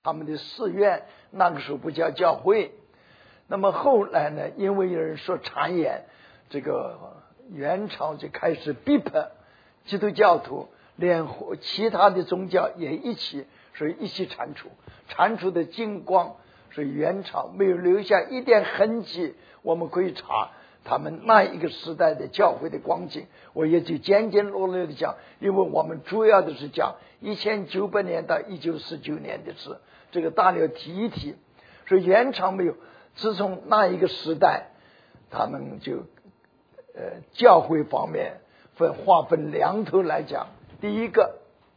他们的寺院，那个时候不叫教会。那么后来呢，因为有人说谗言，这个元朝就开始逼迫基督教徒，连其他的宗教也一起，所以一起铲除。铲除的精光，所以元朝没有留下一点痕迹，我们可以查他们那一个时代的教会的光景。我也就简简略略的讲，因为我们主要的是讲1900年到1949年的事，这个大略提一提。所以元朝没有，自从那一个时代，他们就教会方面划分两头来讲。第一个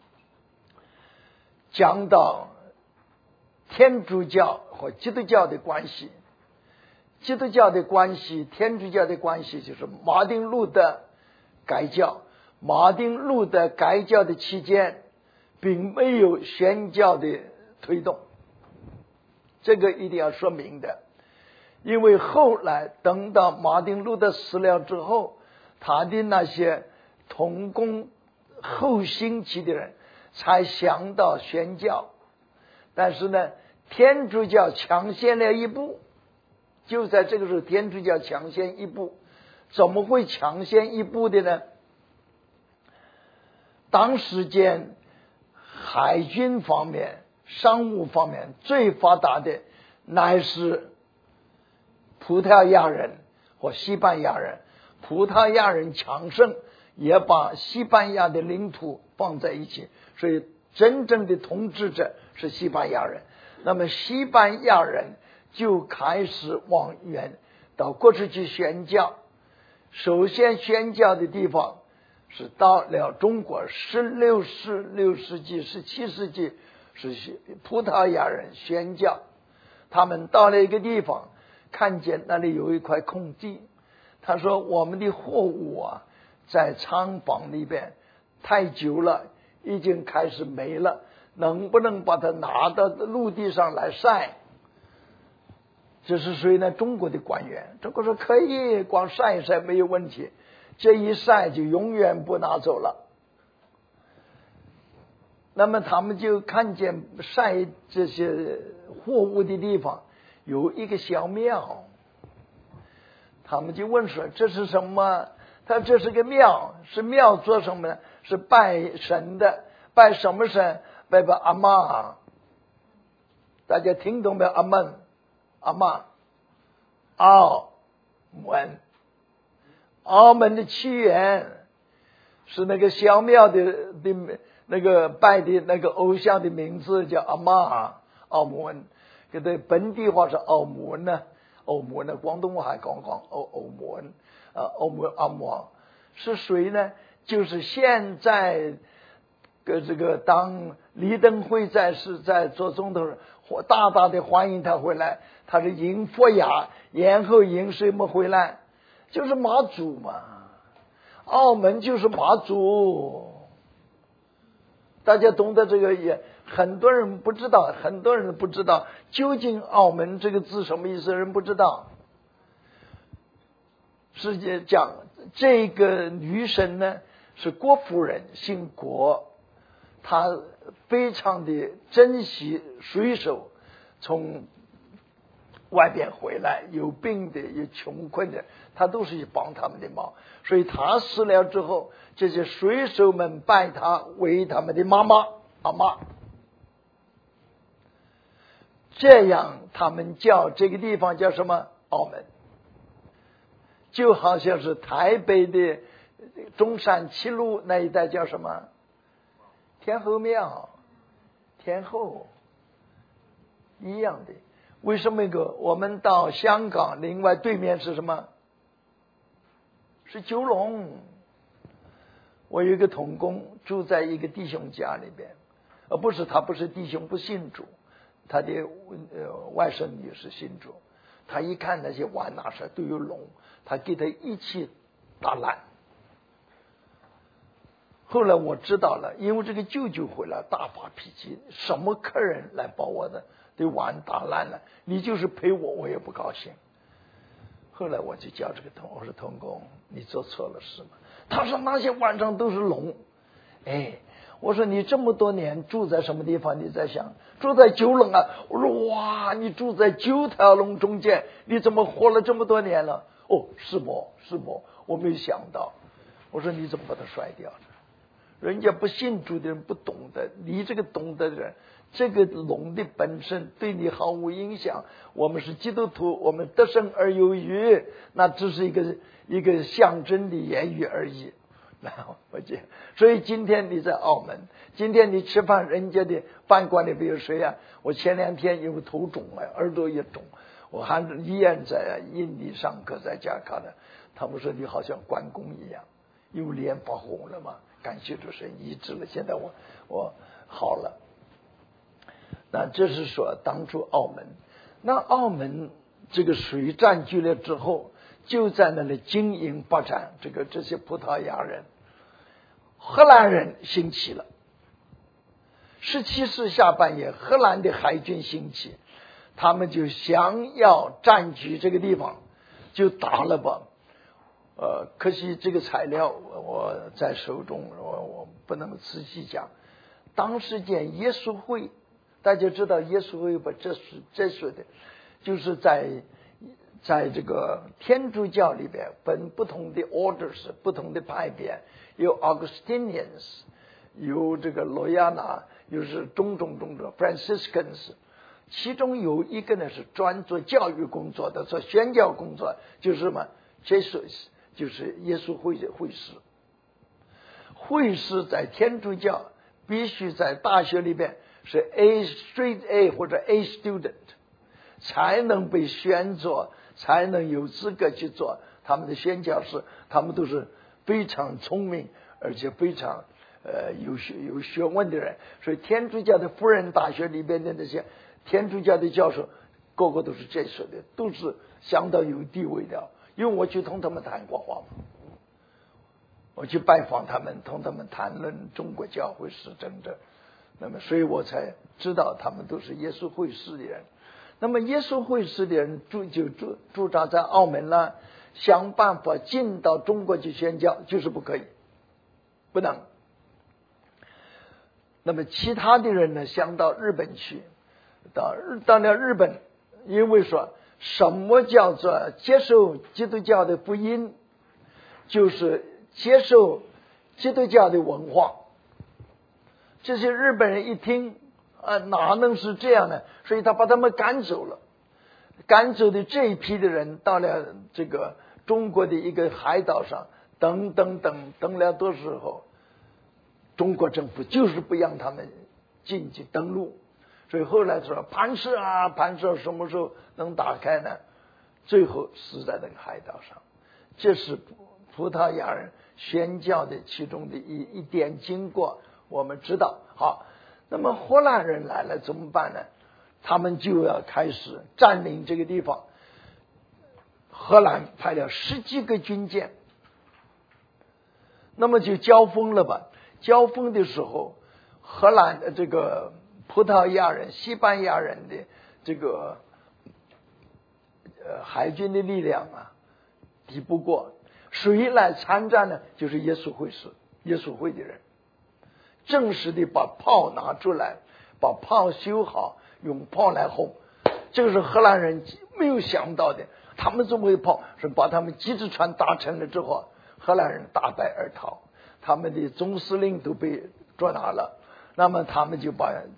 讲到天主教和基督教的关系，基督教的关系，天主教的关系，就是马丁路德改教。马丁路德改教的期间并没有宣教的推动，这个一定要说明的。因为后来等到马丁路德死了之后，他的那些同工后兴起的人才想到宣教，但是呢，天主教抢先了一步。就在这个时候，天主教抢先一步。怎么会抢先一步的呢？当时间海军方面、商务方面最发达的乃是葡萄牙人和西班牙人。葡萄牙人强盛，也把西班牙的领土放在一起，所以真正的统治者是西班牙人。那么西班牙人就开始往远到过去去宣教。首先宣教的地方是到了中国，6世纪、17世纪是葡萄牙人宣教。他们到了一个地方，看见那里有一块空地，他说我们的货物啊，在厂房里边太久了，已经开始没了，能不能把它拿到陆地上来晒？这是谁呢？中国的官员。中国说可以，光晒一晒没有问题，这一晒就永远不拿走了。那么他们就看见晒这些货物的地方有一个小庙，他们就问说这是什么？他说这是个庙。是庙做什么呢？是拜神的。拜什么神？拜阿嬷。大家听懂没有？阿嬷澳门的起源是那个小庙的那个拜的那个偶像的名字叫阿嬷。澳门给它本地话是澳门呢，广东话还讲澳门阿嬷是谁呢？就是现在这个当李登辉在世在做总统，大大的欢迎他回来。他是迎佛牙，然后迎谁么回来？就是妈祖嘛。澳门就是妈祖。大家懂得这个也，很多人不知道，究竟澳门这个字什么意思，人不知道。是讲这个女神呢是郭夫人，姓郭，她非常的珍惜水手从外边回来，有病的有穷困的，他都是帮他们的忙。所以他死了之后，这些水手们拜他为他们的阿嬷，这样他们叫这个地方叫什么？澳门。就好像是台北的中山七路那一带叫什么？天后庙，天后一样的。为什么我们到香港另外对面是什么？是九龙。我有一个同工住在一个弟兄家里边，他不是弟兄，不信主，他的外甥女是信主。他一看那些碗哪上都有龙，他给他一起打烂。后来我知道了，因为这个舅舅回来大发脾气，什么客人来把我的碗打烂了，你就是赔我也不高兴。后来我就叫这个我说同工，你做错了事吗？他说那些碗上都是龙。 我说你这么多年住在什么地方？你在想住在九龙啊？我说哇，你住在9条龙中间，你怎么活了这么多年了？哦，是不，我没有想到。我说你怎么把它甩掉了？人家不信主的人不懂得，你这个懂得的人，这个龙的本身对你毫无影响。我们是基督徒，我们得胜而有余，那只是一个象征的言语而已。所以今天你在澳门，今天你吃饭，人家的饭馆里边有谁啊？我前2天因为头肿了，耳朵也肿，我还依然在印尼上课，在加卡的。他们说你好像关公一样，因为脸发红了嘛，感谢主神医治了，现在我好了。那这是说当初澳门，那澳门这个水占据了之后，就在那里经营发展。这些葡萄牙人、荷兰人兴起了。17世下半叶，荷兰的海军兴起，他们就想要占据这个地方，就打了吧。可惜这个材料我在手中，我不能仔细讲。当时间耶稣会，大家知道耶稣会吧？这说的，就是在这个天主教里边分不同的 orders， 不同的派别，有 Augustinians， 有这个罗亚纳，又是种 Franciscans， 其中有一个呢是专做教育工作的，做宣教工作，就是什么 Jesus， 就是耶稣会士。会士在天主教必须在大学里边是 straight A 或者 A student 才能被选做，才能有资格去做他们的宣教士。他们都是非常聪明而且非常有学问的人。所以天主教的辅仁大学里边的那些天主教的教授个个都是这说的，都是相当有地位的。因为我去同他们谈过话嘛，我去拜访他们，同他们谈论中国教会是真的，那么所以我才知道他们都是耶稣会士的人。那么耶稣会士的人驻扎在澳门了，想办法进到中国去宣教，就是不可以，不能。那么其他的人呢，想到日本去，到了日本，因为说什么叫做接受基督教的福音，就是接受基督教的文化。这些日本人一听哪能是这样呢？所以他把他们赶走了。赶走的这一批的人到了这个中国的一个海岛上，等了多时候，中国政府就是不让他们进去登陆。所以后来说盘蛇什么时候能打开呢？最后死在那个海岛上。这是葡萄牙人宣教的其中的一点经过，我们知道。好，那么荷兰人来了怎么办呢？他们就要开始占领这个地方。荷兰派了10几个军舰，那么就交锋了吧。交锋的时候，荷兰的这个葡萄牙人、西班牙人的这个海军的力量抵不过。谁来参战呢？就是耶稣会士，耶稣会的人，正式的把炮拿出来，把炮修好，用炮来轰。这个是荷兰人没有想到的。他们这么一炮是把他们几只船打沉了之后，荷兰人大败而逃，他们的总司令都被捉拿了。那么他们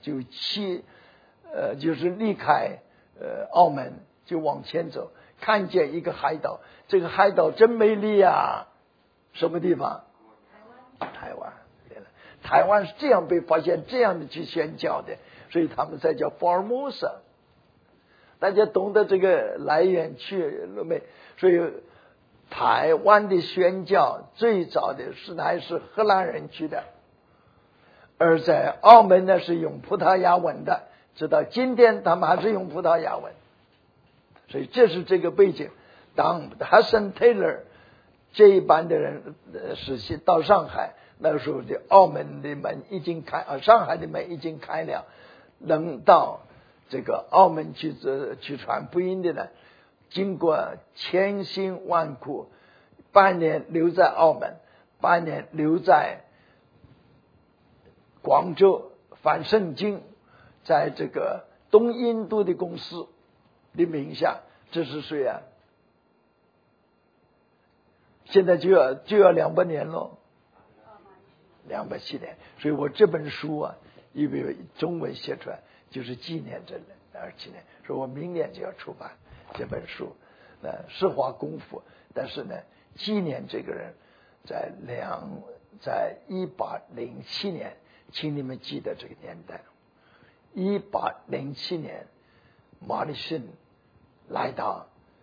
就是离开澳门，就往前走，看见一个海岛，这个海岛真美丽啊！什么地方？台湾。台湾是这样被发现，这样的去宣教的，所以他们才叫 Formosa。大家懂得这个来源去了没？所以台湾的宣教最早的还是荷兰人去的，而在澳门呢是用葡萄牙文的，直到今天他们还是用葡萄牙文。所以这是这个背景。当 Hudson Taylor 这一班的人是到上海，那个时候的澳门的门已经开，上海的门已经开了，能到这个澳门去传福音的呢，经过千辛万苦，半年留在澳门，半年留在广州翻圣经，在这个东印度的公司的名下，这是谁啊？现在就要200年了，207年。所以我这本书啊，因为中文写出来，就是纪念这27年。所以我明年就要出版这本书，是花功夫，但是呢，纪念这个人，在1807年，请你们记得这个年代，1807年，马里逊来到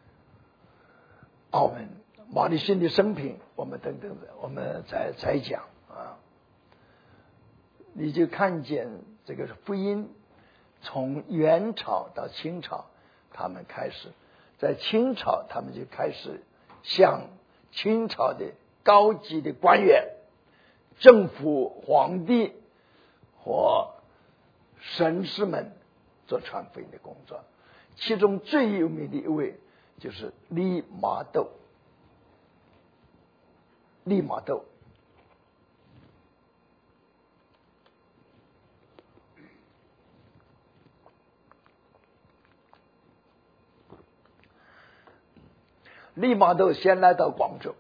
澳门。马里逊的生平，我们等等的，我们再讲啊。你就看见这个福音，从元朝到清朝，他们开始，在清朝他们就开始向清朝的高级的官员、政府、皇帝和绅士们做传福音的工作。其中最有名的一位就是利玛窦。利玛窦，利玛窦先来到广州，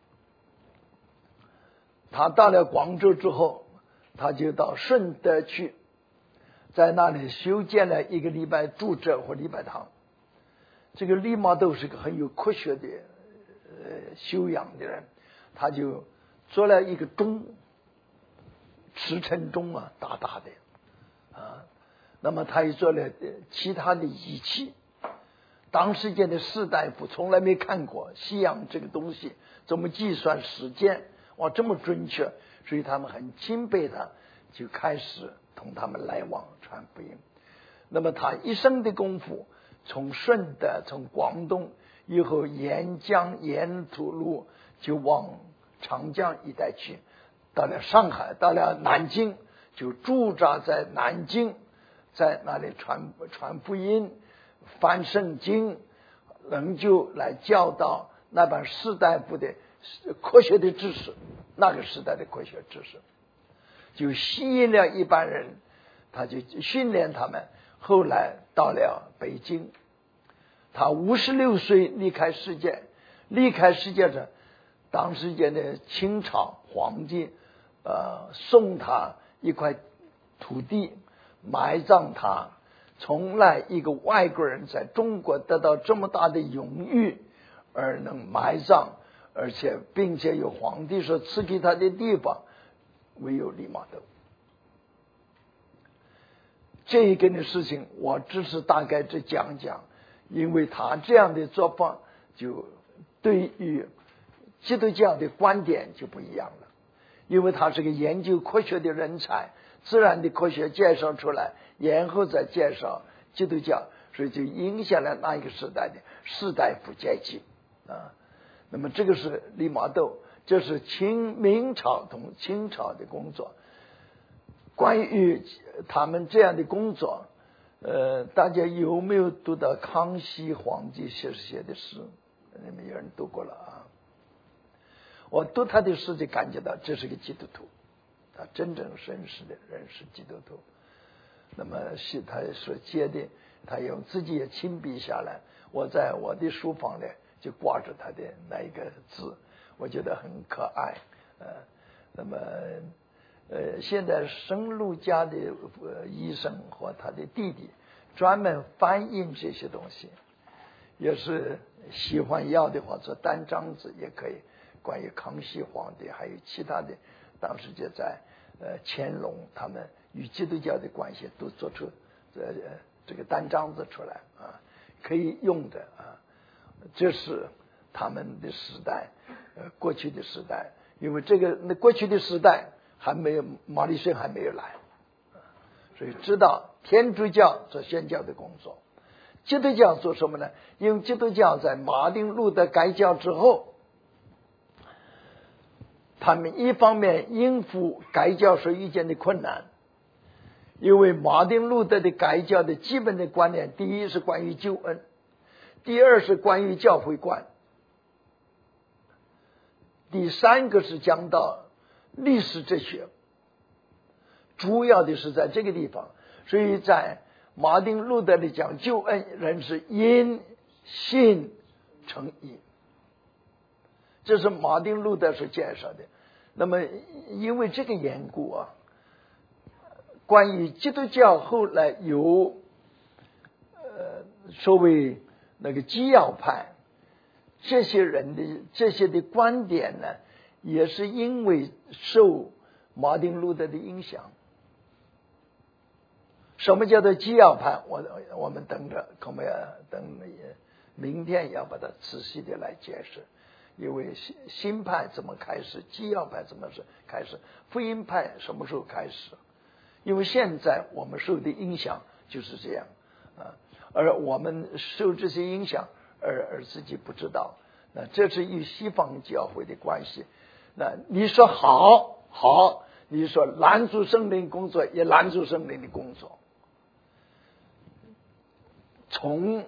他到了广州之后，他就到顺德去，在那里修建了1个礼拜住宅或礼拜堂。这个利玛窦是个很有科学的修养的人。他就做了一个钟，驰骋钟啊，大大的啊。那么他也做了其他的仪器。当时间的士大夫从来没看过西洋这个东西，怎么计算时间？哇，这么准确！所以他们很钦佩他，就开始同他们来往传福音。那么他一生的功夫，从顺德、从广东，以后沿江沿途路就往长江一带去，到了上海，到了南京，就驻扎在南京，在那里传福音、翻圣经，仍旧来教导那帮士大夫的科学的知识，那个时代的科学知识，就吸引了一般人，他就训练他们。后来到了北京，他56岁离开世界，的当时间的清朝皇帝送他一块土地，埋葬他。从来一个外国人在中国得到这么大的荣誉而能埋葬，而且并且有皇帝说赐给他的地方，唯有利玛窦。这一个的事情我只是大概只讲讲，因为他这样的做法就对于基督教的观点就不一样了，因为他是个研究科学的人才，自然的科学介绍出来，然后再介绍基督教，所以就影响了那一个时代的士大夫阶级啊。那么这个是利玛窦，这是明朝同清朝的工作。关于他们这样的工作，大家有没有读到康熙皇帝写的诗？你们有人读过了啊？我读他的诗就感觉到这是个基督徒，他真正真实的人是基督徒。那么是他所接的，他用自己也亲笔下来，我在我的书房里就挂着他的那一个字，我觉得很可爱。那么现在圣路加的医生和他的弟弟专门翻译这些东西，也是喜欢要的话做单张子也可以。关于康熙皇帝还有其他的，当时就在乾隆他们与基督教的关系都做出这个单张子出来啊，可以用的啊。这是他们的时代，过去的时代，因为过去的时代还没有马里逊还没有来，所以知道天主教做宣教的工作，基督教做什么呢？因为基督教在马丁路德改教之后，他们一方面应付改教所遇见的困难，因为马丁路德的改教的基本的观念，第一是关于救恩，第二是关于教会观，第三个是讲到历史哲学， 主要的是在这个地方。所以在马丁路德里讲，救恩人是因信称义，这是马丁路德所介绍的。那么因为这个缘故啊，关于基督教后来有所谓那个基要派这些人的这些的观点呢，也是因为受马丁路德的影响。什么叫做基要派？我们等着，恐怕等明天要把它仔细的来解释。因为新派怎么开始，基要派怎么是开始，福音派什么时候开始？因为现在我们受的影响就是这样啊，而我们受这些影响而自己不知道，那这是与西方教会的关系。那你说好，你说拦阻圣灵工作，也拦阻圣灵的工作。从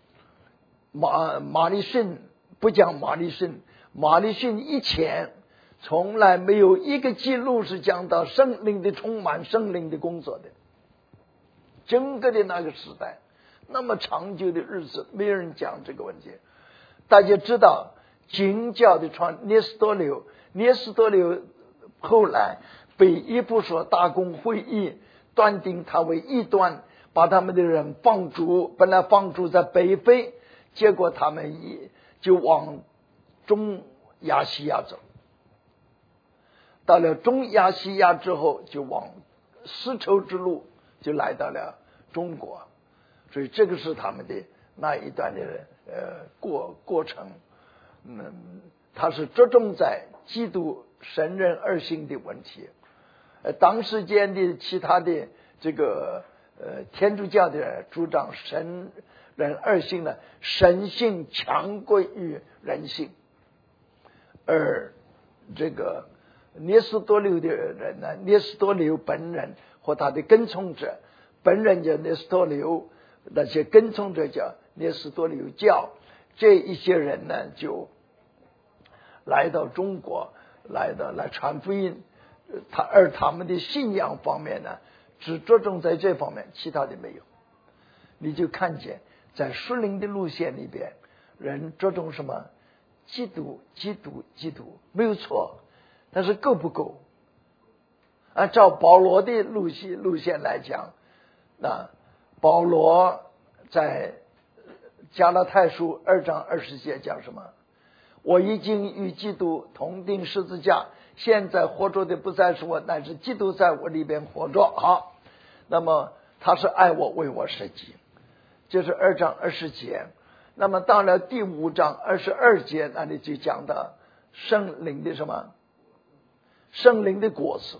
马利逊不讲马利逊以前从来没有一个记录是讲到圣灵的充满，圣灵的工作的。整个的那个时代那么长久的日子，没有人讲这个问题。大家知道经教的传聂斯多留后来被以弗所大公会议断定他为异端，把他们的人放逐，本来放逐在北非，结果他们就往中亚细亚走，到了中亚细亚之后就往丝绸之路就来到了中国。所以这个是他们的那一段的过程。他是着重在基督神人二性的问题。当时间的其他的这个天主教的主张神人二性呢，神性强过于人性，而这个聂斯多留的人呢，聂斯多留本人和他的跟从者，本人叫聂斯多留，那些跟从者叫聂斯多留教，这一些人呢就来到中国，来传福音。而他们的信仰方面呢，只着重在这方面，其他的没有。你就看见在属灵的路线里边，人着重什么？基督，没有错，但是够不够？按照保罗的路线来讲，那保罗在加拉太书2章20节讲什么？我已经与基督同钉十字架，现在活着的不再是我，乃是基督在我里边活着。好，那么他是爱我，为我舍己，这是2章20节。那么到了第5章22节，那里就讲到圣灵的什么？圣灵的果子。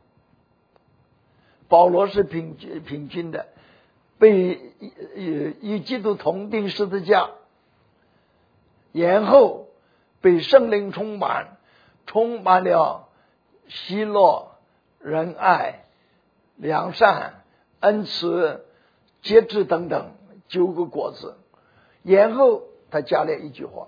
保罗是平均的，被与基督同钉十字架，然后被圣灵充满了喜乐、仁爱、良善、恩慈、节制等等9个果子。然后他加了一句话，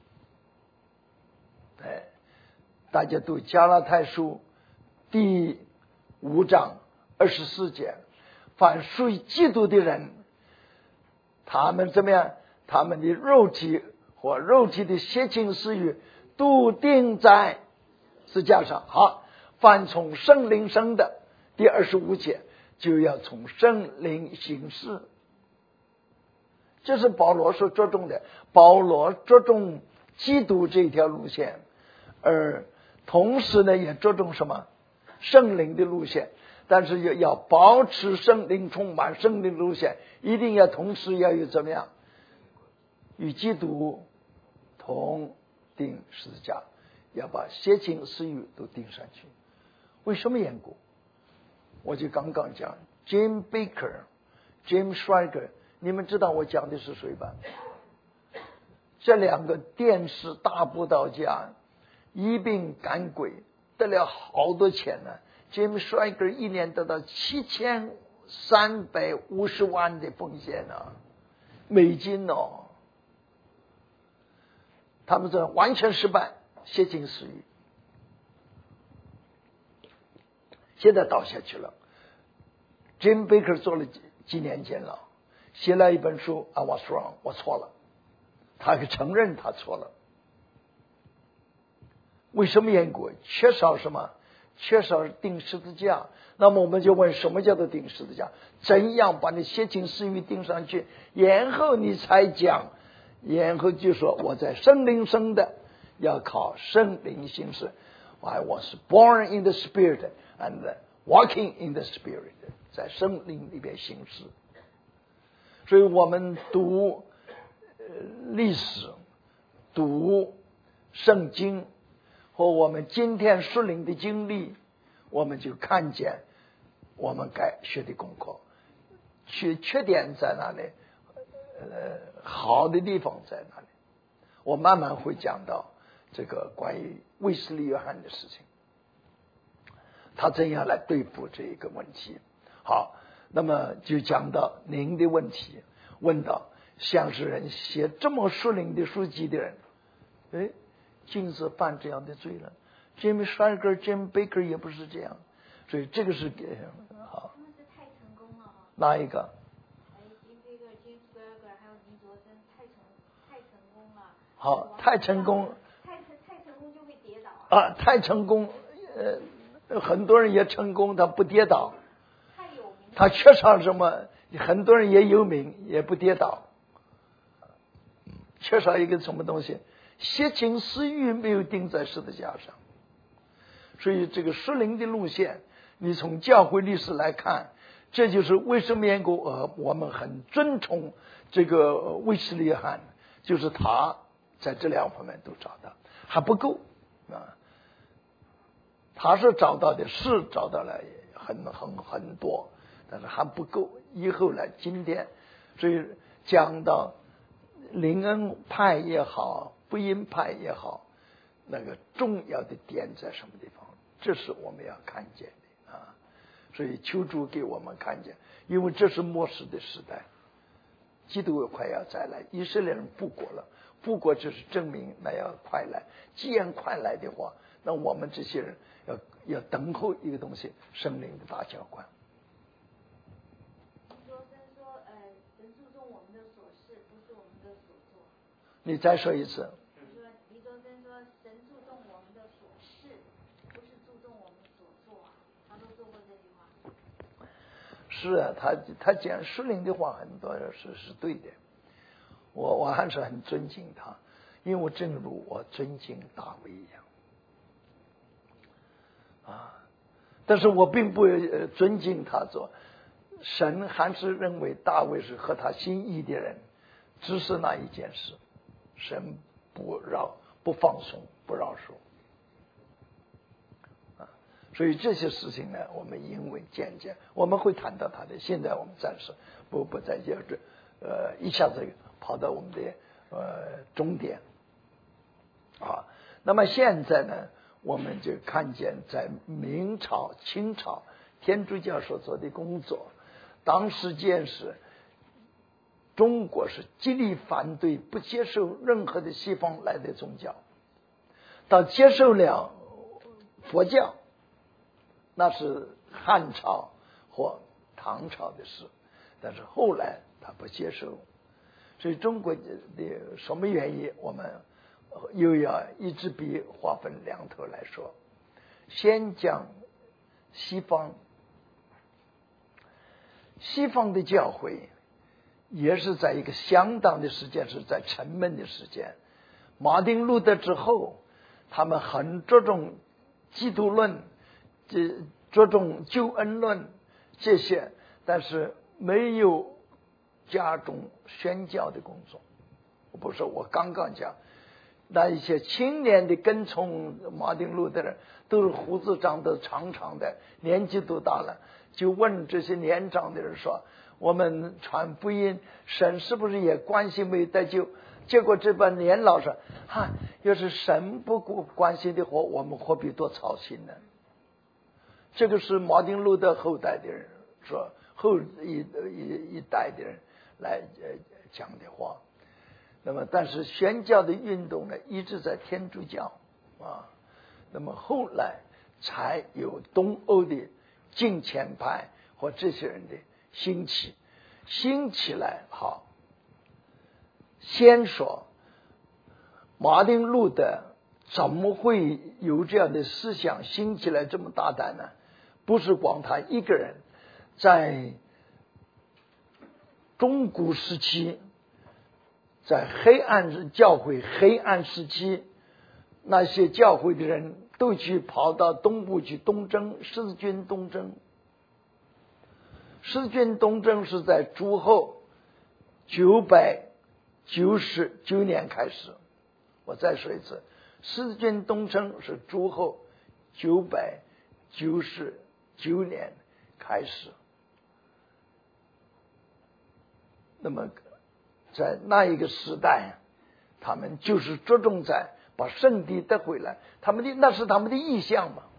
大家读加拉太书第5章24节，凡属于基督的人，他们怎么样？他们的肉体或肉体的邪情私欲都钉在十字架上。好，凡从圣灵生的，第25节就要从圣灵行事。这是保罗所着重的，保罗着重基督这条路线，而同时呢也着重什么？圣灵的路线。但是要保持圣灵充满，圣灵路线一定要同时要有怎么样？与基督同钉十字架，要把邪情私欲都钉上去。为什么缘故？我就刚刚讲 Jim Baker、Jim Schweiger， 你们知道我讲的是谁吧？这2个电视大布道家一并赶鬼，得了好多钱呢。Jim Schweiger 一年得到7350万的奉献啊，美金哦。他们这完全失败，邪情私欲，现在倒下去了。 Jim Baker 做了几年监牢，写了一本书 I was wrong， 我错了，他承认他错了。为什么缘故？缺少什么？缺少钉十字架。那么我们就问，什么叫做钉十字架？怎样把你邪情私欲钉上去，然后你才讲，然后就说我在圣灵生的，要靠圣灵行事。I was born in the Spirit and walking in the Spirit， 在圣灵里边行事。所以我们读历史、读圣经和我们今天属灵的经历，我们就看见我们该学的功课，缺点在哪里？好的地方在哪里？我慢慢会讲到这个关于卫斯理约翰的事情，他怎样来对付这一个问题。好，那么就讲到您的问题，问到像是人写这么属灵的书籍的人，竟是犯这样的罪了。Jimmy Swaggart、Jim Baker 也不是这样，所以这个是好。 他们是太成功了啊！ 哪一个 ？Jim Baker、Jim Swaggart 还有尼卓森太成功了。 好，太成功。 太成功就会跌倒啊！太成功，很多人也成功，他不跌倒。 太有名。 他缺少什么？很多人也有名，也不跌倒。缺少一个什么东西？邪情私欲没有钉在十字架上。所以这个属灵的路线，你从教会历史来看，这就是为什么我们很尊崇这个卫斯理约翰，就是他在这两方面都找到，还不够啊。他是找到的，是找到了很多，但是还不够。以后来今天，所以讲到灵恩派也好，福音派也好，那个重要的点在什么地方？这是我们要看见的啊！所以求主给我们看见，因为这是末世的时代，基督快要再来，以色列人复国了，复国就是证明那要快来。既然快来的话，那我们这些人要等候一个东西，圣灵的大浇灌。 神注重我们的所事，不是我们的所作。 你再说一次。 黎卓森说，神注重我们的所事，不是注重我们所作啊。他都说过这句话。 是啊，他讲属灵的话，很多是对的。我还是很尊敬他，因为正如我尊敬大卫一样啊。但是我并不尊敬他做。神还是认为大卫是合他心意的人，只是那一件事，神不放松，不饶恕啊。所以这些事情呢，我们因为渐我们会谈到他的。现在我们暂时不再讲一下子跑到我们的终点啊。那么现在呢，我们就看见在明朝、清朝天主教所做的工作。当时间是中国是极力反对，不接受任何的西方来的宗教，到接受了佛教，那是汉朝或唐朝的事，但是后来他不接受。所以中国的什么原因，我们又要一支笔划分两头来说。先讲西方的教会也是在一个相当的时间，是在沉闷的时间。马丁路德之后，他们很着重基督论，着重救恩论这些，但是没有加重宣教的工作。不是我刚刚讲，那一些青年的跟从马丁路德的人，都是胡子长得长长的，年纪都大了，就问这些年长的人说，我们传福音，神是不是也关心没得救？结果这帮年老说，要是神不关心的话，我们何必多操心呢？这个是马丁路德后代的人说，后一代的人来讲的话。那么但是宣教的运动呢，一直在天主教啊。那么后来才有东欧的敬虔派和这些人的兴起。兴起来好，先说马丁路德怎么会有这样的思想兴起来这么大胆呢？不是光他一个人，在中古时期，在教会黑暗时期，那些教会的人都跑到东部去东征，十字军东征。十字军东征是在主后999年开始。我再说一次，十字军东征是主后999年开始。那么在那一个时代，他们就是着重在把圣地得回来，那是他们的意向嘛。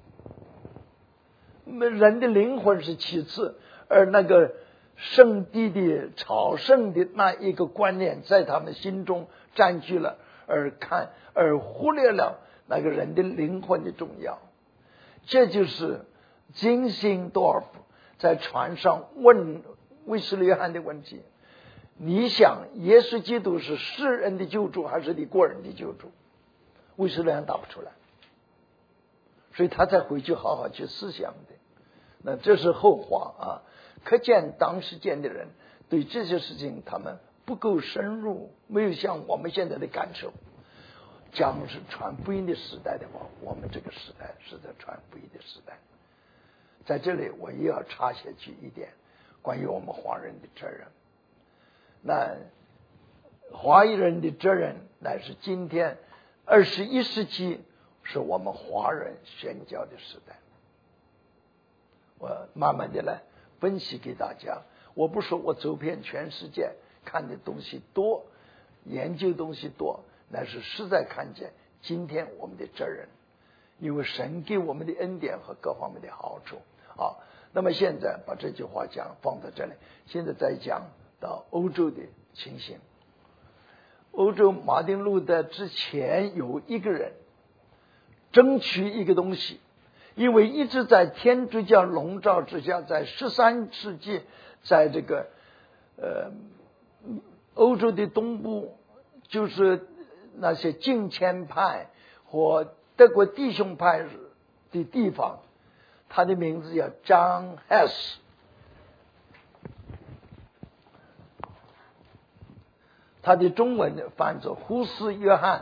人的灵魂是其次，而那个圣地的朝圣的那一个观念在他们心中占据了，而忽略了那个人的灵魂的重要。这就是金星多尔夫在船上问卫斯理约翰的问题：你想耶稣基督是世人的救主还是你个人的救主？卫斯理约翰答不出来，所以他才回去好好去思想的。那这是后话啊，可见当时间的人对这些事情他们不够深入，没有像我们现在的感受。讲是传福音的时代的话，我们这个时代是在传福音的时代。在这里我也要插下去一点关于我们华人的责任。那华人的责任乃是今天21世纪是我们华人宣教的时代。我慢慢的来分析给大家。我不说我走遍全世界，看的东西多，研究东西多，乃是实在看见今天我们的责任，因为神给我们的恩典和各方面的好处啊。那么现在把这句话放在这里，现在再讲到欧洲的情形。欧洲马丁路德之前有一个人争取一个东西，因为一直在天主教笼罩之下，在13世纪，在这个欧洲的东部，就是那些敬虔派或德国弟兄派的地方，他的名字叫张 Hess， 他的中文的翻作胡斯约翰。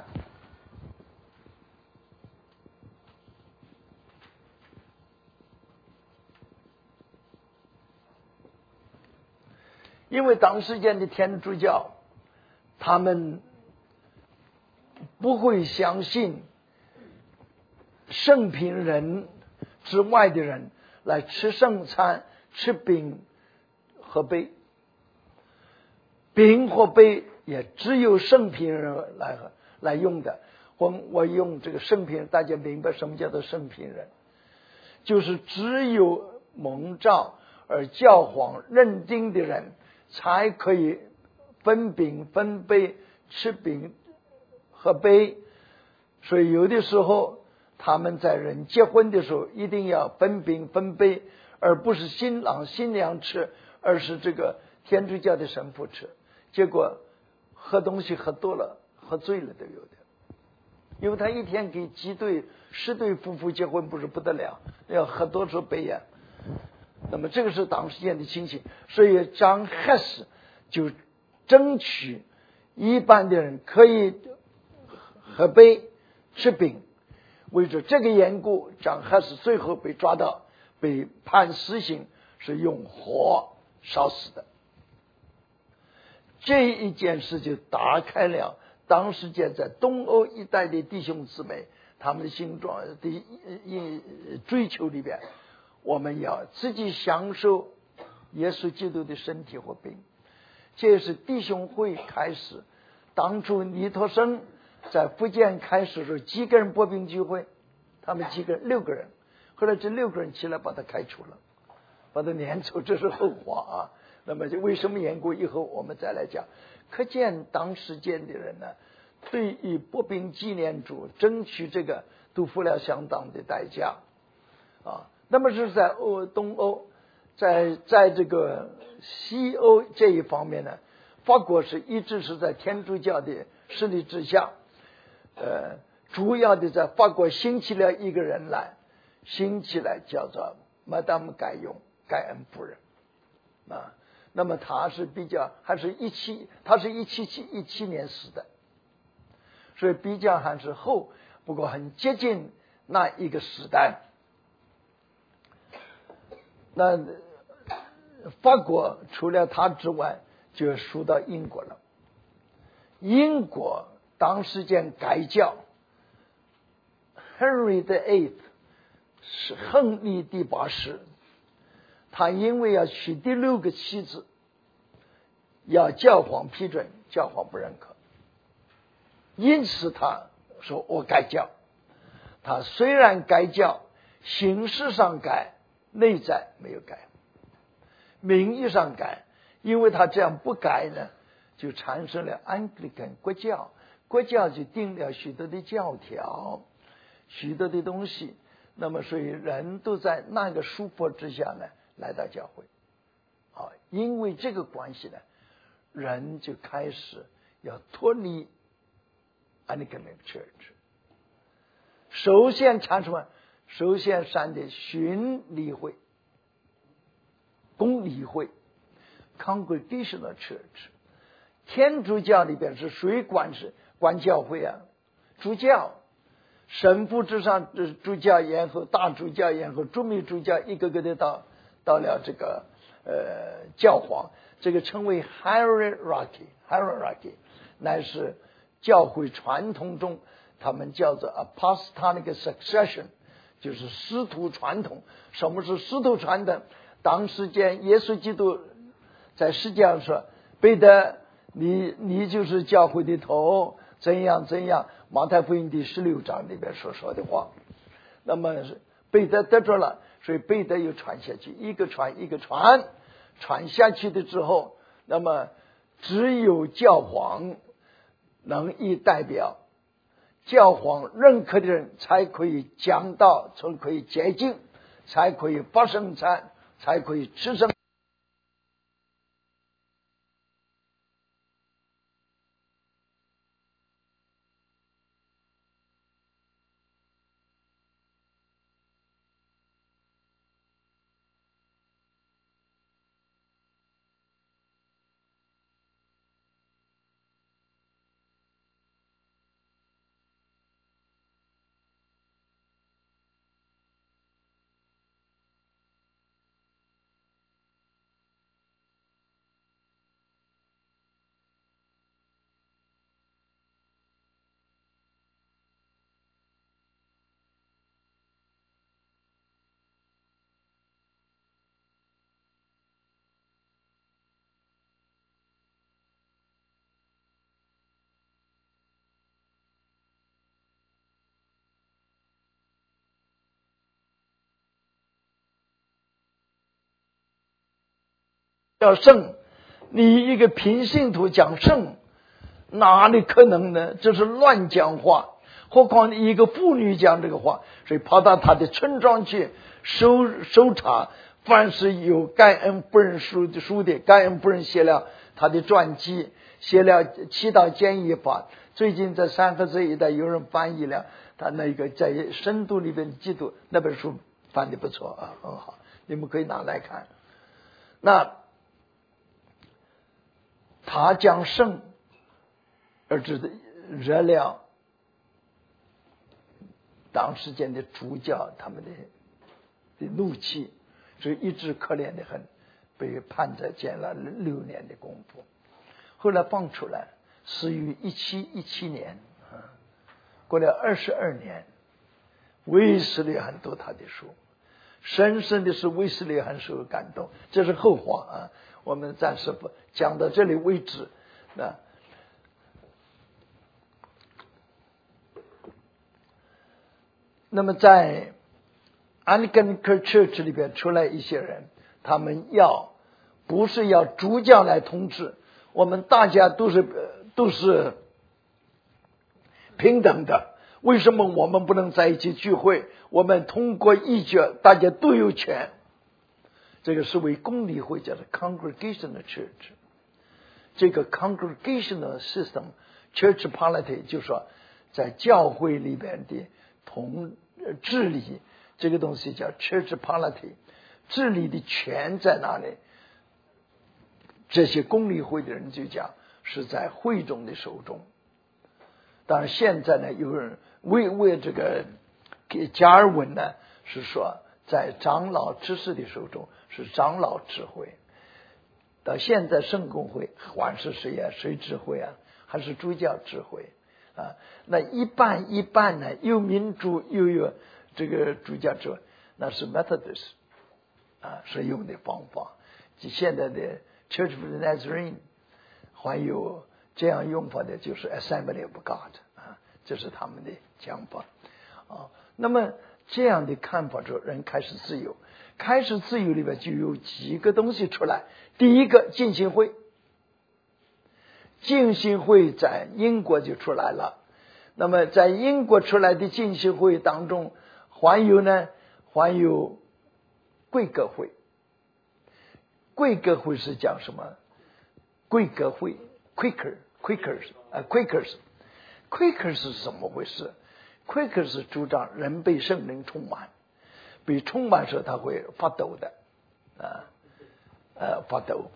因为当时间的天主教他们不会相信圣品人之外的人来吃圣餐，吃饼和杯，饼和杯也只有圣品人来用的。我用这个圣品人，大家明白什么叫做圣品人，就是只有蒙召而教皇认定的人才可以分饼分杯，吃饼和杯。所以有的时候他们在人结婚的时候一定要分饼分杯，而不是新郎新娘吃，而是这个天主教的神父吃。结果喝东西喝多了，喝醉了都有的，因为他一天给10对夫妇结婚，不是不得了，要喝多少杯呀。那么这个是当时间的情形，所以张 Hess 就争取一般的人可以喝杯吃饼。为着这个缘故，张 Hess 最后被抓到，被判死刑，是用火烧死的。这一件事就打开了当时间在东欧一带的弟兄姊妹他们的心中的追求里边，我们要自己享受耶稣基督的身体和饼。这也是弟兄会开始，当初尼托生在福建开始的时候，几个人薄饼聚会，他们6个人，后来这6个人起来把他开除了，把他撵走，这是后话啊。那么就为什么缘故，以后我们再来讲。可见当时间的人呢，对于薄饼纪念主争取这个都付了相当的代价啊。那么是在东欧， 在这个西欧这一方面呢，法国一直是在天主教的势力之下，主要的在法国兴起了一个人来，兴起来叫做Madame Guyon盖恩夫人啊。那么他是1717年死的，所以比较还是后，不过很接近那一个时代。那法国除了他之外，就输到英国了。英国当时间改教 ，Henry VIII 是亨利第8世，他因为要娶第6个妻子，要教皇批准，教皇不认可，因此他说我改教。他虽然改教，形式上改，内在没有改，名义上改，因为他这样不改呢，就产生了安格里根国教，国教就定了许多的教条，许多的东西，那么所以人都在那个束缚之下呢来到教会啊，因为这个关系呢，人就开始要脱离 Anglican Church。首先产生了，首先上的巡理会、公理会 Congregational Church。天主教里边是谁管教会啊？主教，神父之上主教言和大主教言和主秘主教一个个的到了这个教皇，这个称为 hierarchy， 乃是教会传统中他们叫做 apostolic succession， 就是师徒传统。什么是师徒传统？当时间耶稣基督在世界上说，彼得你就是教会的头，怎样怎样，马太福音第16章里边所说的话。那么彼得得着了，所以彼得又传下去，一个传一个传下去的之后，那么只有教皇能以代表，教皇认可的人才可以讲道，才可以洁净，才可以发圣餐，才可以吃圣。要圣，你一个平信徒讲圣，哪里可能呢？这是乱讲话。何况一个妇女讲这个话，所以跑到他的村庄去搜查，凡是有盖恩夫人书的，盖恩夫人写了他的传记，写了《祈祷建议法》。最近在三河这一带有人翻译了他那个在深度里边的基督那本书，翻的不错啊，很好，你们可以拿来看。那他讲圣，而惹了当时间的主教他们的怒气，所以一直可怜的很，被判在监了6年的功夫。后来放出来，死于1717年，过了22年，卫斯理很读他的书，深深的是卫斯理很受感动，这是后话啊，我们暂时不讲到这里为止。那么在 Anglican Church 里边出来一些人，他们不是要主教来统治，我们大家都是平等的，为什么我们不能在一起聚会？我们通过议决，大家都有权。 这个是为公理会叫做 Congregational Church。这个 Congregational System Church Polity 就是说在教会里边的治理，这个东西叫 Church Polity。治理的权在哪里？这些公理会的人就讲是在会众的手中。当然现在呢，有人为这个给加尔文呢是说在长老执事的手中，是长老指挥。到现在圣公会还是谁呀？谁指挥啊？还是主教指挥啊？那一半一半呢，有民主又有这个主教指挥，那是 Methodist 啊，是用的方法。就现在的 Church of the Nazarene 还有这样用法的，就是 Assembly of God 啊，这是他们的讲法啊。那么这样的看法之后，人开始自由。开始自由里边就有几个东西出来。第一个，浸信会。浸信会在英国就出来了。那么在英国出来的浸信会当中，还有贵格会。贵格会是讲什么？贵格会 Quakers 是怎么回事？Quakers 是主张人被圣灵充满，被充满时他会发抖的发抖。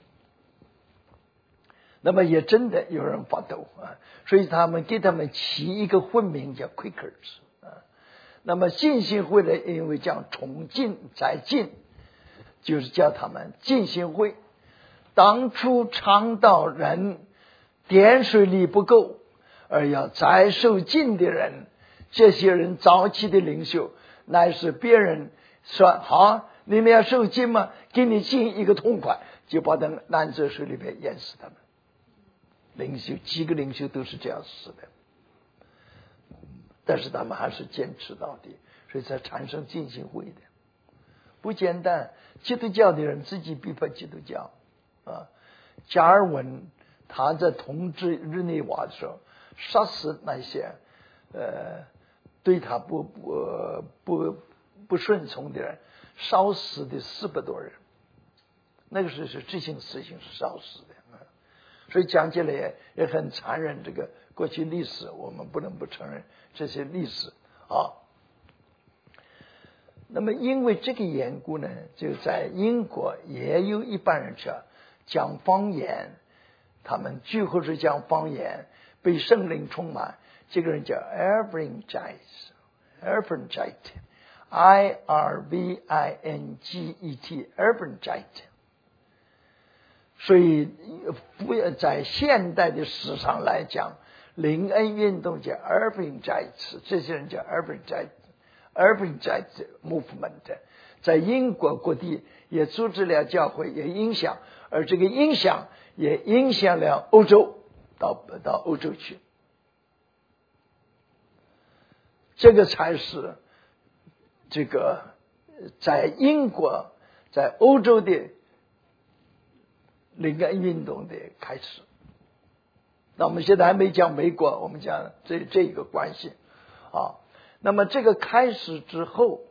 那么也真的有人发抖啊，所以他们给他们起一个混名叫 Quakers 啊。那么浸信会呢，因为讲重浸再浸，就是叫他们浸信会。当初倡导人点水力不够，而要再受浸的人，这些人早期的领袖，乃是别人说好，你们要受浸吗？给你浸一个痛快，就把他们拦在水里边淹死他们。领袖几个领袖都是这样死的，但是他们还是坚持到底，所以才产生浸信会的。不简单，基督教的人自己逼迫基督教啊。加尔文他在统治日内瓦的时候，杀死那些对他不顺从的人，烧死的400多人。那个时候是执行死刑，是烧死的。所以讲起来也很残忍，这个过去历史我们不能不承认这些历史啊。那么因为这个缘故呢，就在英国也有一般人讲方言，他们聚会时讲方言，被圣灵充满。这个人叫 Irvingite Irvingite。所以在现代的史上来讲，灵恩运动叫 Irvingite， 这些人叫 Irvingite movement， 在英国各地也组织了教会，也影响，而这个影响也影响了欧洲，到欧洲去。这个才是这个在英国在欧洲的灵恩运动的开始。那我们现在还没讲美国，我们讲这个关系啊。那么这个开始之后，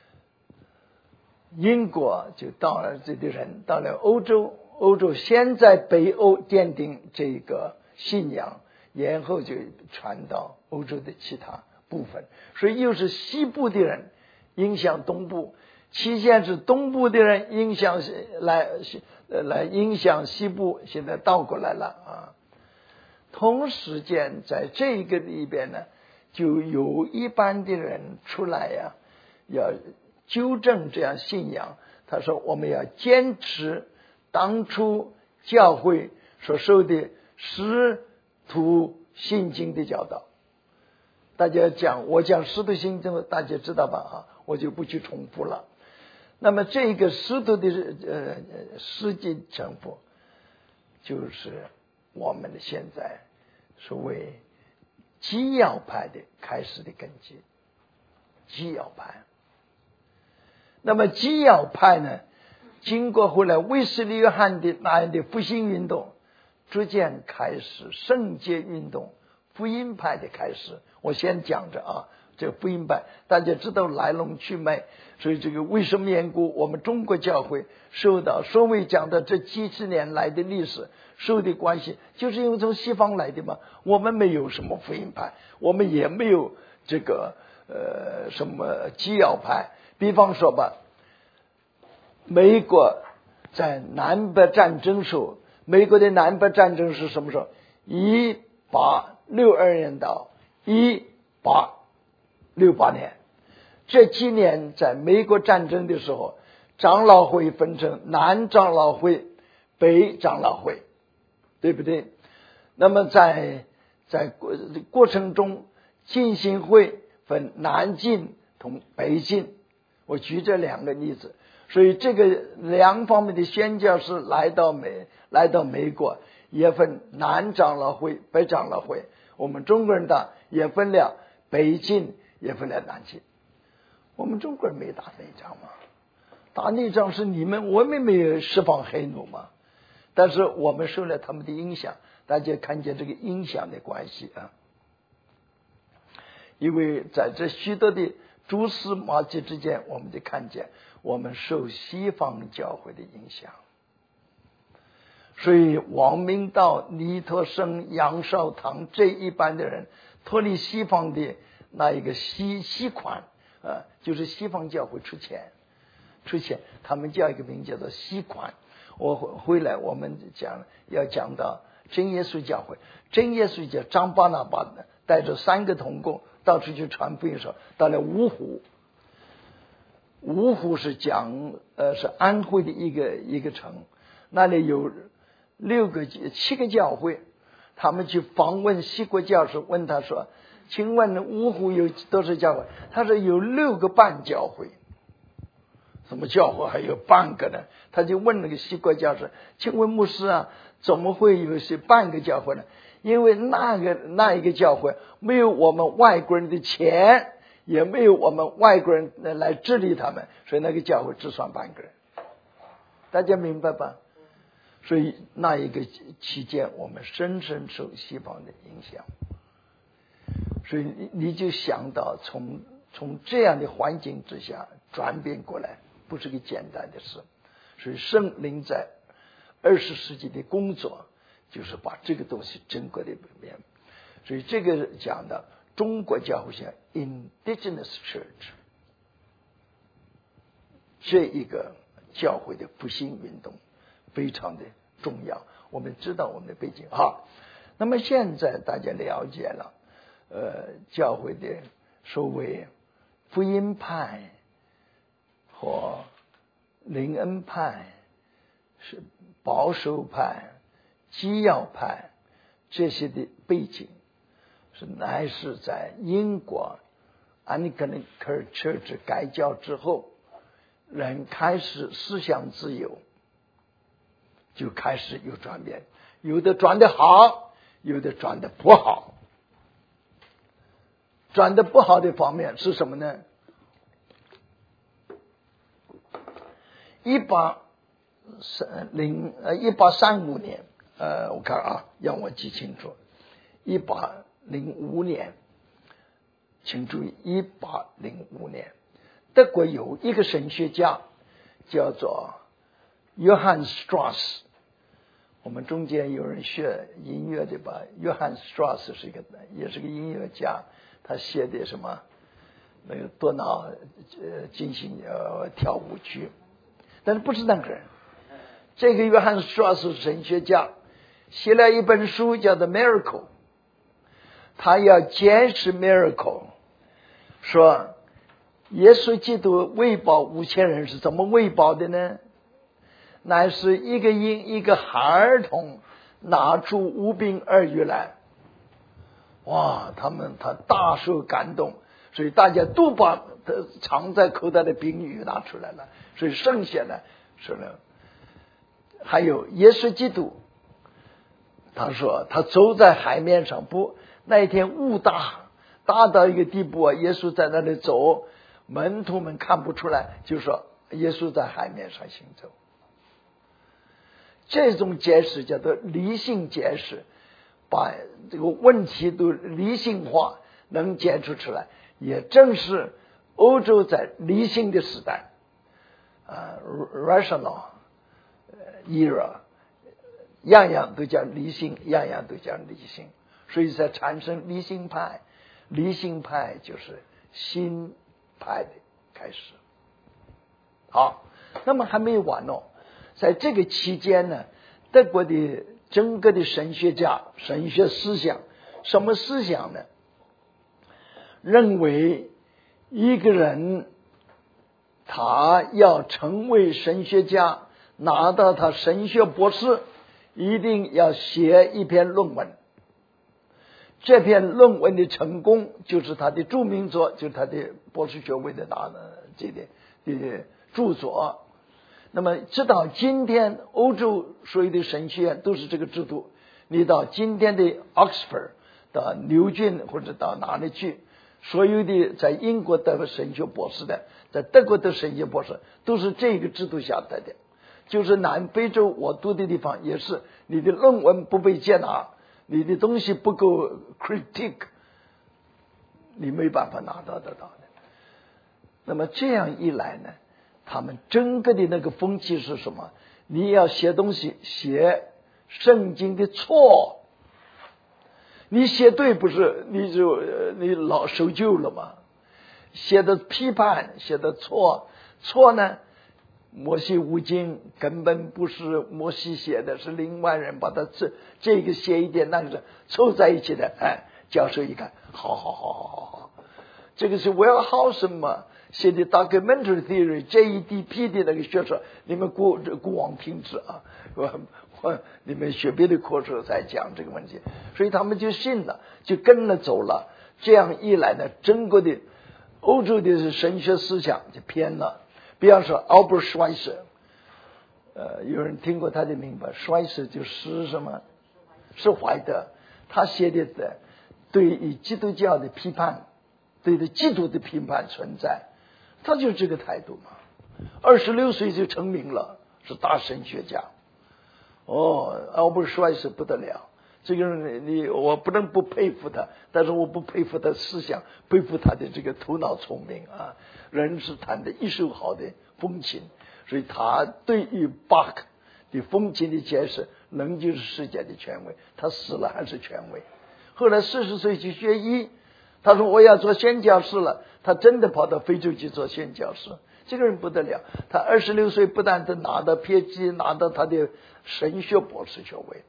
英国就到了这些人到了欧洲先在北欧奠定这个信仰，然后就传到欧洲的其他部分。所以又是西部的人影响东部，期间是东部的人影响来影响西部，现在倒过来了啊。同时间在这个里边呢，就有一般的人出来呀，要纠正这样信仰。他说我们要坚持当初教会所受的使徒信经的教导。大家我讲使徒信经，大家知道吧啊，我就不去重复了。那么这个使徒的实际成果，就是我们的现在所谓基要派的开始的根基。基要派，那么基要派呢，经过后来卫斯理约翰的那样的复兴运动，逐渐开始圣洁运动，福音派的开始。我先讲着啊， 这个福音派，大家知道来龙去脉。所以这个为什么缘故，我们中国教会受到所谓讲的这几十年来的历史受的关系，就是因为从西方来的嘛。我们没有什么福音派，我们也没有这个什么基要派。比方说吧，美国在南北战争时候，美国的南北战争是什么时候？1862年到1868年，这几年在美国战争的时候，长老会分成南长老会、北长老会，对不对？那么在过程中，浸信会分南浸同北浸，我举这两个例子。所以这个两方面的宣教士来到美国，也分南长老会、北长老会。我们中国人的也分了北浸，也分了南浸。我们中国人没打内仗吗？打内仗是我们没有释放黑奴嘛？但是我们受了他们的影响，大家看见这个影响的关系啊。因为在这许多的蛛丝马迹之间，我们就看见我们受西方教会的影响。所以王明道、尼托生、杨绍堂这一般的人脱离西方的那一个西款就是西方教会出钱，他们叫一个名叫做西款。我回来我们要讲到真耶稣教会，真耶稣教张巴拿巴带着3个同工到处去传福音的时候，到了芜湖是是安徽的一个城，那里有7个教会。他们去访问西国教时，问他说：“请问芜湖有多少教会？”他说有6个半教会。什么教会还有半个呢？他就问那个西国教师：“请问牧师啊，怎么会有半个教会呢？”因为那一个教会没有我们外国人的钱，也没有我们外国人来治理他们，所以那个教会只算半个人。大家明白吧？所以那一个期间，我们深深受西方的影响。所以你就想到从这样的环境之下转变过来，不是个简单的事。所以圣灵在20世纪的工作，就是把这个东西整个的变。所以这个讲的中国教会像 Indigenous Church 这一个教会的复兴运动非常的重要。我们知道我们的背景好，那么现在大家了解了教会的所谓福音派或灵恩派、是保守派、基要派这些的背景，乃是在英国Anglican Church 改教之后，人开始思想自由，就开始有转变，有的转得好，有的转得不好。转得不好的方面是什么呢？1835年，我看让我记清楚，1805年，请注意，1805年，德国有一个神学家叫做约翰斯特拉斯。我们中间有人学音乐的吧？约翰斯特拉斯也是个音乐家，他写的什么那个多瑙进行跳舞曲。但是不是那个人，这个约翰斯特拉斯神学家写了一本书叫做 Miracle， 他要解释 Miracle， 说耶稣基督喂饱5000人是怎么喂饱的呢？乃是一个孩童拿出5饼2鱼来，哇，他大受感动，所以大家都把藏在口袋的饼鱼拿出来了，所以剩下的是呢。还有耶稣基督，他说他走在海面上，那一天雾大到一个地步耶稣在那里走，门徒们看不出来，就说耶稣在海面上行走。这种解释叫做理性解释，把这个问题都理性化，能解释出来。 也正是欧洲在理性的时代rational era， 样样都叫理性，样样都叫理性，所以才产生理性派。理性派就是新派的开始。好，那么还没有完哦，在这个期间呢，德国的整个的神学家、神学思想，什么思想呢？认为一个人他要成为神学家，拿到他神学博士，一定要写一篇论文。这篇论文的成功就是他的著名作，就是他的博士学位的这个的著作。那么直到今天，欧洲所有的神学院都是这个制度。你到今天的 Oxford 到牛津或者到哪里去，所有的在英国得神学博士的，在德国得神学博士，都是这个制度下来的。就是南非洲我读的地方也是，你的论文不被接纳，你的东西不够 critique， 你没办法拿到得到的。那么这样一来呢，他们整个的那个风气是什么？你要写东西，写圣经的错，你写对不是你老受救了吗？写的批判，写的错呢？摩西五经根本不是摩西写的，是另外人把它这个写一点，那个凑在一起的。教授一看，好，这个是 Wellhausen 嘛写的 documentary theory JEDP 的那个学说，你们过往听之啊，你们学别的课时候再讲这个问题，所以他们就信了，就跟了走了。这样一来呢，整个的欧洲的神学思想就偏了。比方说 Albert Schweitzer， 有人听过他的名吧 ？Schweitzer 就是什么？是怀德，他写的对于基督教的批判，对于基督的批判存在，他就是这个态度嘛。26岁就成名了，是大神学家。Albert Schweitzer 不得了，这个人我不能不佩服他，但是我不佩服他思想，佩服他的这个头脑聪明啊。人是弹的一手好的风琴，所以他对于巴克的风琴的解释，仍旧是世界的权威。他死了还是权威。后来40岁去学医，他说我要做宣教士了，他真的跑到非洲去做宣教士。这个人不得了，他26岁不但得拿到 PhD， 拿到他的神学博士学位。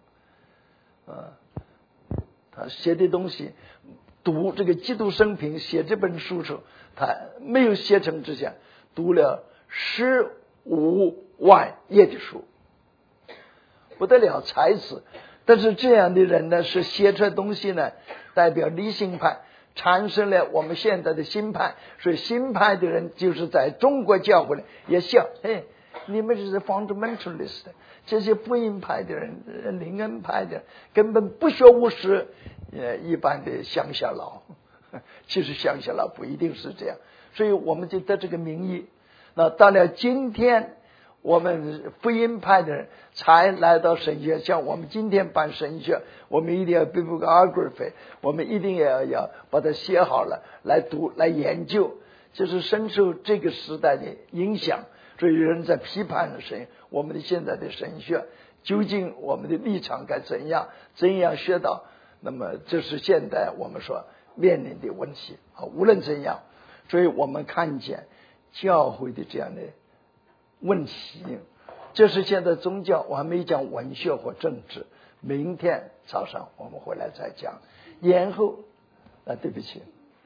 他写的东西，读这个基督生平，写这本书时候，他没有写成之前，读了15万页的书，不得了才子。但是这样的人呢，是写出来东西呢，代表理性派，产生了我们现在的新派。所以新派的人就是在中国教会里也笑，你们就是 fundamentalist， 这些福音派的人、灵恩派的人根本不学无识，一般的乡下佬。其实乡下佬不一定是这样，所以我们就得这个名义。那到了今天，我们福音派的人才来到神学，像我们今天办神学，我们一定要 bibliography， 我们一定要把它写好了来读来研究，就是深受这个时代的影响。所以有人在批判神，我们的现在的神学究竟我们的立场该怎样学到？那么这是现在我们说面临的问题啊。无论怎样，所以我们看见教会的这样的问题，这是现在宗教，我还没讲文学或政治，明天早上我们回来再讲。然后对不起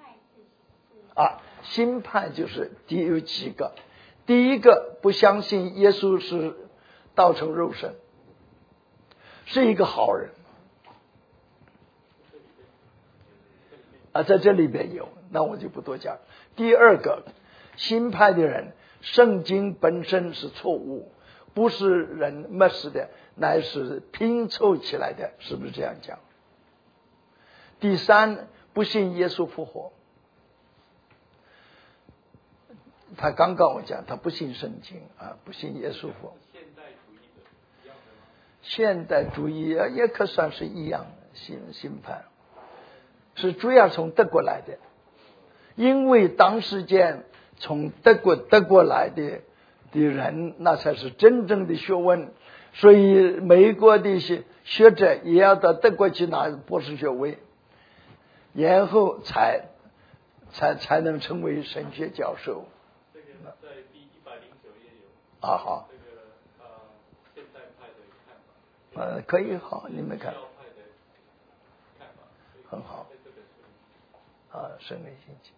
新派就是有几个。第一个，不相信耶稣是道成肉身，是一个好人在这里边有，那我就不多讲。第二个，新派的人，圣经本身是错误，不是人默示的，乃是拼凑起来的，是不是这样讲？第三，不信耶稣复活。他刚刚我讲，他不信圣经不信耶稣复活。现代主义也可算是一样，新派是主要从德国来的， 因为当时间从德国来的人，那才是真正的学问，所以美国的学者也要到德国去拿博士学位，然后才能成为神学教授。 这个在第109页有啊，好， 这个现代派的看法。 可以，好，你们看，很好。生理性情。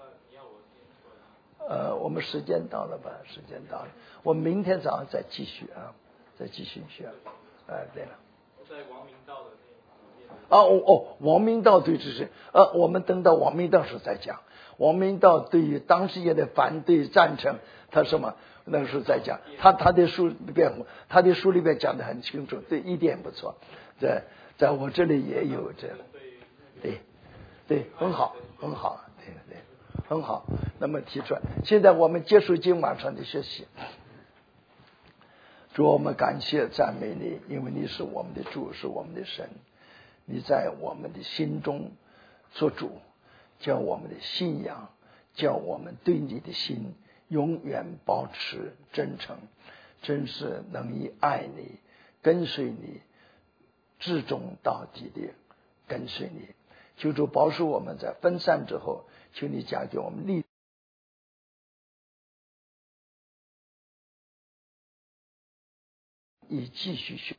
我们时间到了吧？时间到了，我们明天早上再继续啊，再继续学。对了。 在王明道的那王明道对这是我们等到王明道时候再讲。王明道对于当时也的反对赞成，他什么那个时候再讲。他的书里边讲得很清楚，对，一点不错。在我这里也有这，对，很好，很好，对，很好。那么提出来，现在我们结束今晚上的学习。主，我们感谢赞美你，因为你是我们的主，是我们的神，你在我们的心中做主，叫我们的信仰，叫我们对你的心永远保持真诚，真是能以爱你，跟随你，至终到底的跟随你。求主保守我们在分散之后，求你加给我们力，以继续学。